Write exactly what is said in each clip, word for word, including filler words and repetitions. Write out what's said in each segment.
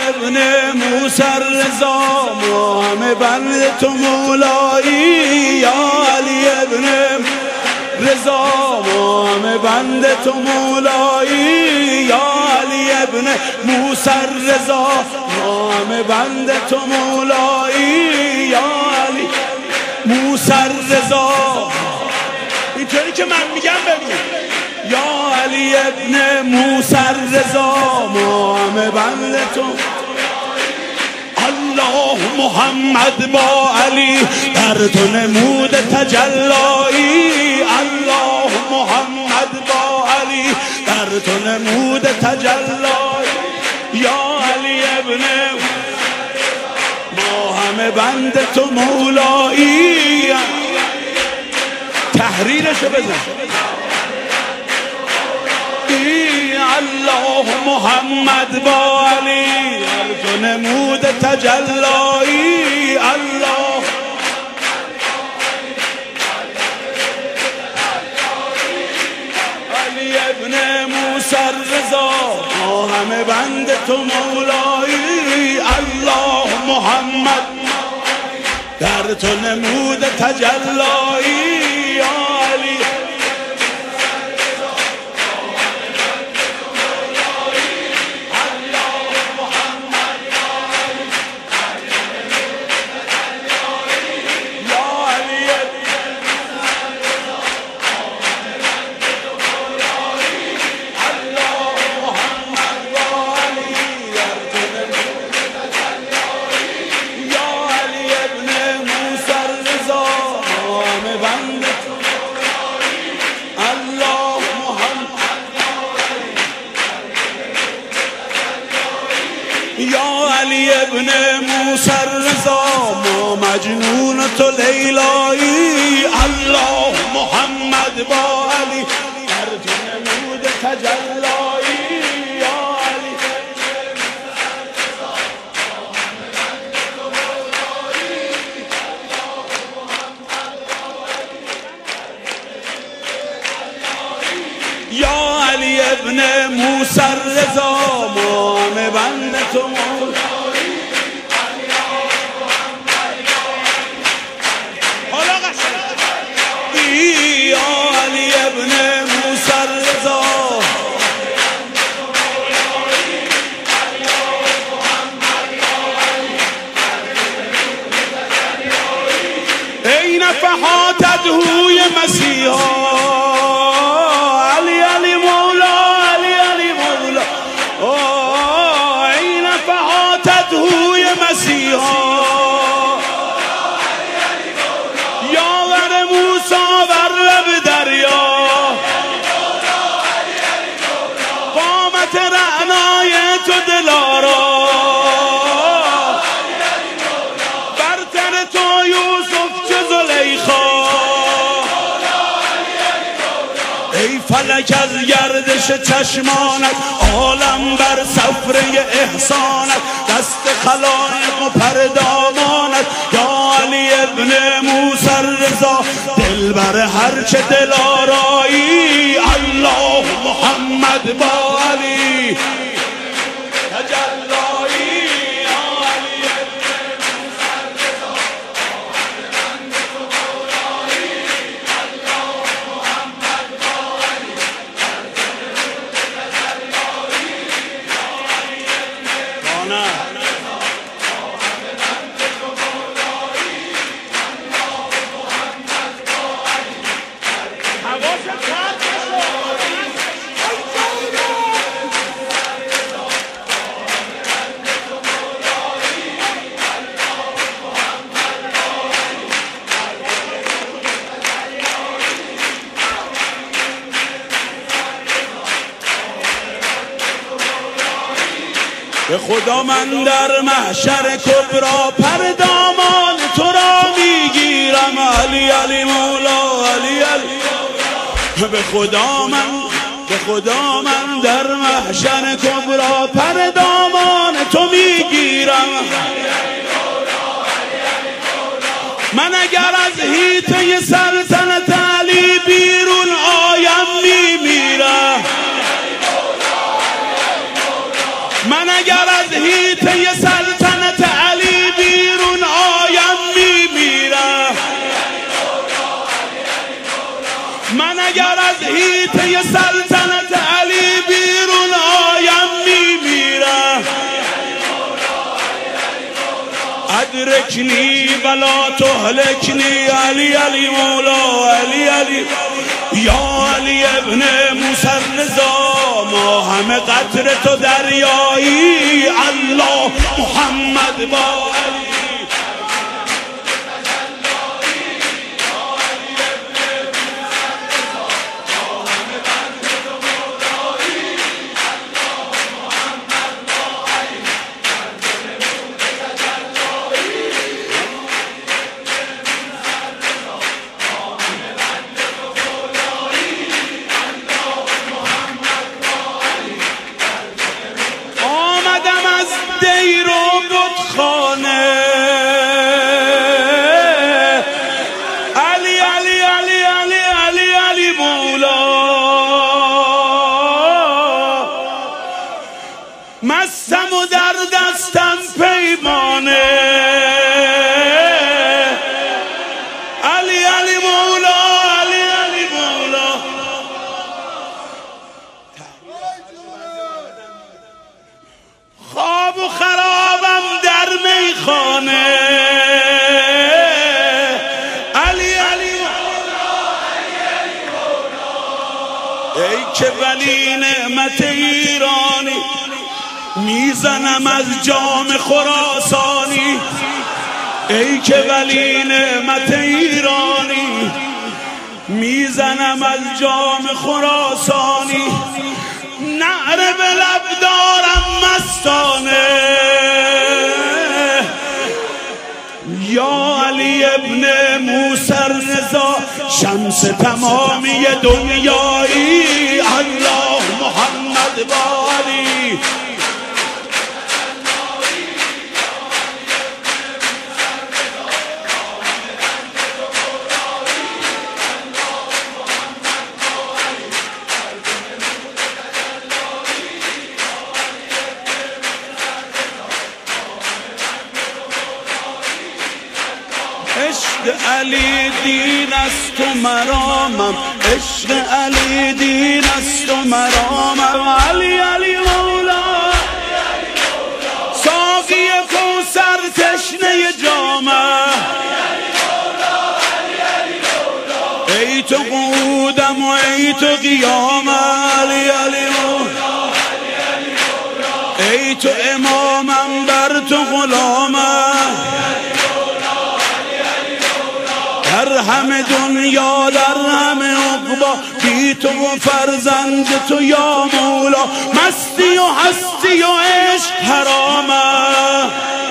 ابن موسی رضا ما همه بند تو مولایی، یا علی ابن رضا ما همه بند تو مولایی، یا علی ابن موسی رضا ما همه بند تو مولایی، یا علی موسی رضا. اینطوری که من میگم بگو، یا علی ابن موسی رضا ما همه بند تو. الله محمد با علی در تو نمود تجلایی، الله محمد با علی در تو نمود تجلایی، یا علی ابن ما همه بند تو مولایی. تحریرشو بزن. الله محمد با علی در تو نمود تجلایی، الله علی ابن موسی رضا ما همه بند تو مولایی، الله محمد در تو نمود تجلایی، یا علی یا علی ابن موسی رضا ما مجنون تو لیلایی، الله محمد با علی در تو نمود تجلایی، یا علی یا علی ابن موسی رضا ما همه بند تو مولایی. حالا قشنگ یا علی ابن موسی رضا ای نفحات ادهوی مسیحا، یاور موسی بر لب دریا، قامت رعنای تو دلارا، برتر تو یوسف چه زلیخا، ای فلک از گردش چشمانت عالم بر سفره احسانت، دست خلایق و پردامانت، یا علی ابن موسی رضا دل بر هرچه دل آرایی، الله محمد با علی تجلایی، یا علی ابن موسی رضا محمد تو مولایی، الله محمد با علی تجلایی، یا علی ابن به خدا من در محشر کبرا پر دامان تو را میگیرم، علی علی مولا علی علی. به خدا من به خدا من در محشر کبرا پر دامان تو میگیرم، من اگر از حیطه سلطنت علی بیرون آیم میمیرم، من اگر اگر از هیته سلطنت علی بیرون آیم میمیرم، من اگر از هیته سلطنت علی بیرون آیم میمیرم. ادرکنی ولا تهلکنی علی علی مولا علی علی یا علی ابن موسی الرضا، ما همه قطر تو دریایی، الله محمد با علی. دیر و بتخانه علی علی علی علی علی علی مولا، مستم و در دستم پیمانه علی علی مولا علی علی مولا. خواب و خرابم در میخانه علی علی مولا علی علی مولا. ای که ولی نعمت ایرانی، میزنم از جام خراسانی. ای که ولی نعمت ایرانی، میزنم از جام خراسانی. نعره به لب دارم مستانه یا علی ابن موسی الرضا، شمس تمامی دنیایی، الله محمد با علی. عشق علی دین است و مرامم، عشق علی دین است و مرامم علی علی مولا. ساقی کوثر تشنه جامم، ای تو قعودم و ای تو قیامم علی علی مولا. ای تو امامم بر تو غلامم، در همه دنیا در همه عقبا، بی تو و فرزند تو یا مولا. مستی و هستی و عشق حرامه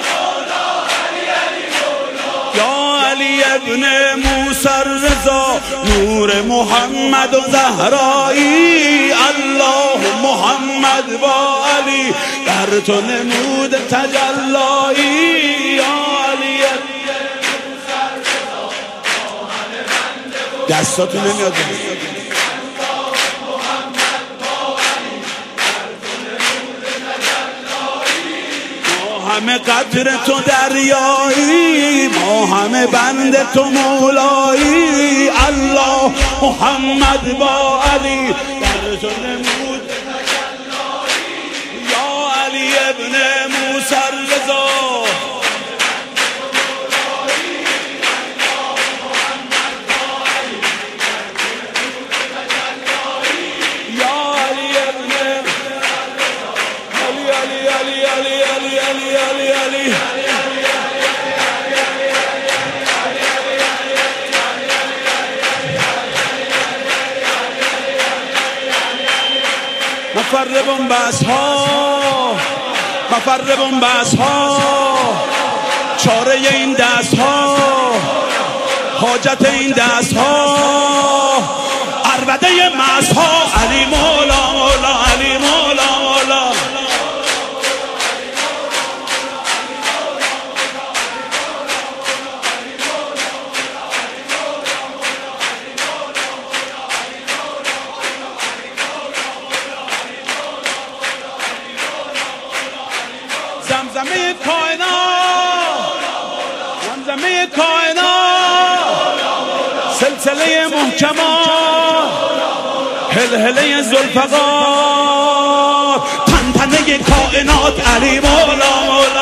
یا علی ابن موسی الرضا، نور محمد و زهرایی، الله محمد با علی، در تو نمود تجلایی یا علی. دستاتون نمیاد ما همه قدر تو دریایی، ما همه بند تو مولایی، الله محمد با علی، در تو نمود یا علی ابن موسی الرضا. مفر بنبست ها مفر بنبست ها، چاره این دست ها، حاجت این دست ها، عربده مست ها، علی مولا مولا علی مولا مولا. زمزمه کائنات زمزمه کائنات سلسله محکمات هلهله ذوالفقار تنتنه کائنات علی مولا مولا